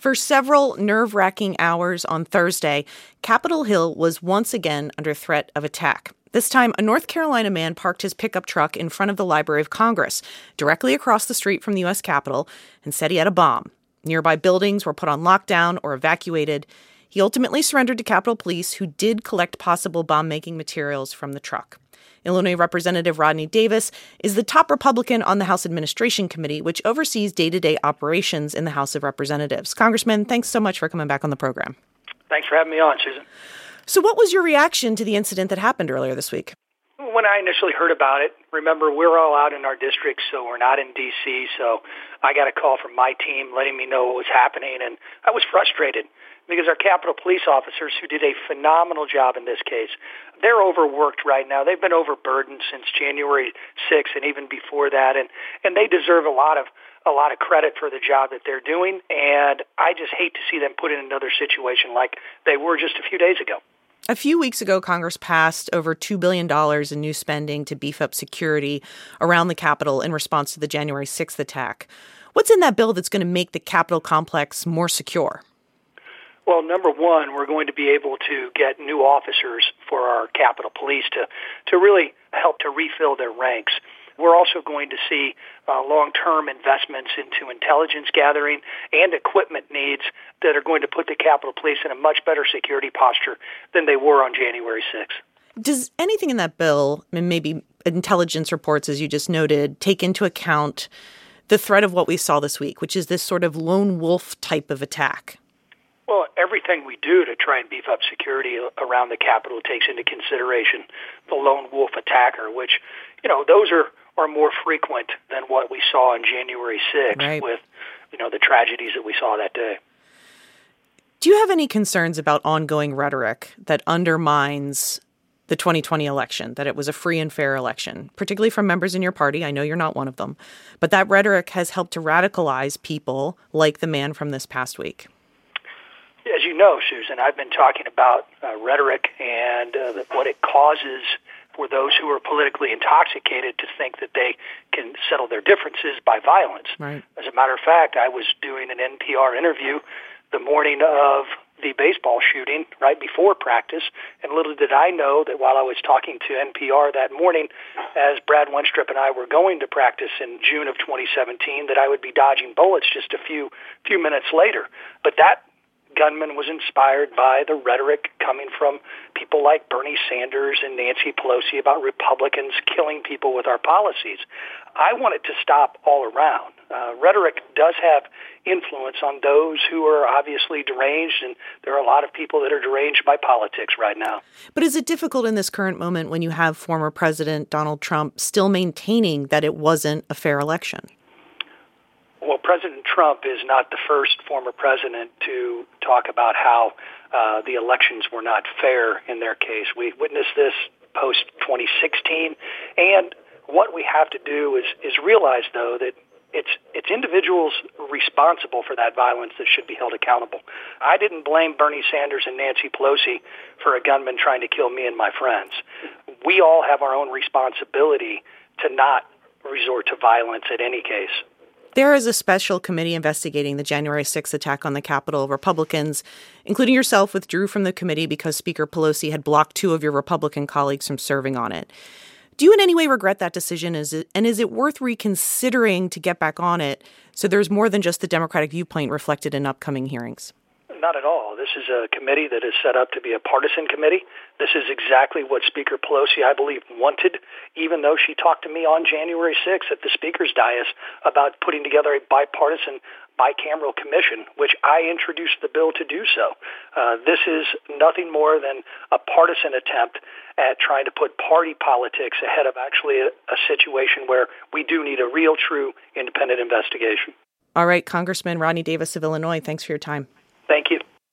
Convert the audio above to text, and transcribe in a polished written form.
For several nerve-wracking hours on Thursday, Capitol Hill was once again under threat of attack. This time, a North Carolina man parked his pickup truck in front of the Library of Congress, directly across the street from the U.S. Capitol, and said he had a bomb. Nearby buildings were put on lockdown or evacuated. He ultimately surrendered to Capitol Police, who did collect possible bomb-making materials from the truck. Illinois Representative Rodney Davis is the top Republican on the House Administration Committee, which oversees day-to-day operations in the House of Representatives. Congressman, thanks so much for coming back on the program. Thanks for having me on, Susan. So what was your reaction to the incident that happened earlier this week? When I initially heard about it, remember, we're all out in our districts, so we're not in D.C., so I got a call from my team letting me know what was happening, and I was frustrated because our Capitol Police officers, who did a phenomenal job in this case, they're overworked right now. They've been overburdened since January 6th and even before that, and they deserve a lot of credit for the job that they're doing, and I just hate to see them put in another situation like they were just a few days ago. A few weeks ago, Congress passed over $2 billion in new spending to beef up security around the Capitol in response to the January 6th attack. What's in that bill that's going to make the Capitol complex more secure? Well, number one, we're going to be able to get new officers for our Capitol Police to really help to refill their ranks. We're also going to see long-term investments into intelligence gathering and equipment needs that are going to put the Capitol Police in a much better security posture than they were on January 6th. Does anything in that bill, and maybe intelligence reports, as you just noted, take into account the threat of what we saw this week, which is this sort of lone wolf type of attack? Well, everything we do to try and beef up security around the Capitol takes into consideration the lone wolf attacker, which, those are more frequent than what we saw on January 6th right. with, the tragedies that we saw that day. Do you have any concerns about ongoing rhetoric that undermines the 2020 election, that it was a free and fair election, particularly from members in your party? I know you're not one of them, but that rhetoric has helped to radicalize people like the man from this past week. As you know, Susan, I've been talking about rhetoric and what it causes for those who are politically intoxicated to think that they can settle their differences by violence. Right. As a matter of fact, I was doing an NPR interview the morning of the baseball shooting right before practice, and little did I know that while I was talking to NPR that morning, as Brad Wenstrup and I were going to practice in June of 2017, that I would be dodging bullets just a few minutes later. But that gunman was inspired by the rhetoric coming from people like Bernie Sanders and Nancy Pelosi about Republicans killing people with our policies. I want it to stop all around. Rhetoric does have influence on those who are obviously deranged, and there are a lot of people that are deranged by politics right now. But is it difficult in this current moment when you have former President Donald Trump still maintaining that it wasn't a fair election? Well, President Trump is not the first former president to talk about how the elections were not fair in their case. We witnessed this post-2016, and what we have to do is realize, though, that it's individuals responsible for that violence that should be held accountable. I didn't blame Bernie Sanders and Nancy Pelosi for a gunman trying to kill me and my friends. We all have our own responsibility to not resort to violence in any case. There is a special committee investigating the January 6th attack on the Capitol. Republicans, including yourself, withdrew from the committee because Speaker Pelosi had blocked two of your Republican colleagues from serving on it. Do you in any way regret that decision? Is it worth reconsidering to get back on it so there's more than just the Democratic viewpoint reflected in upcoming hearings? Not at all. This is a committee that is set up to be a partisan committee. This is exactly what Speaker Pelosi, I believe, wanted, even though she talked to me on January 6th at the Speaker's dais about putting together a bipartisan bicameral commission, which I introduced the bill to do so. This is nothing more than a partisan attempt at trying to put party politics ahead of actually a situation where we do need a real, true, independent investigation. All right, Congressman Rodney Davis of Illinois, thanks for your time. Thank you.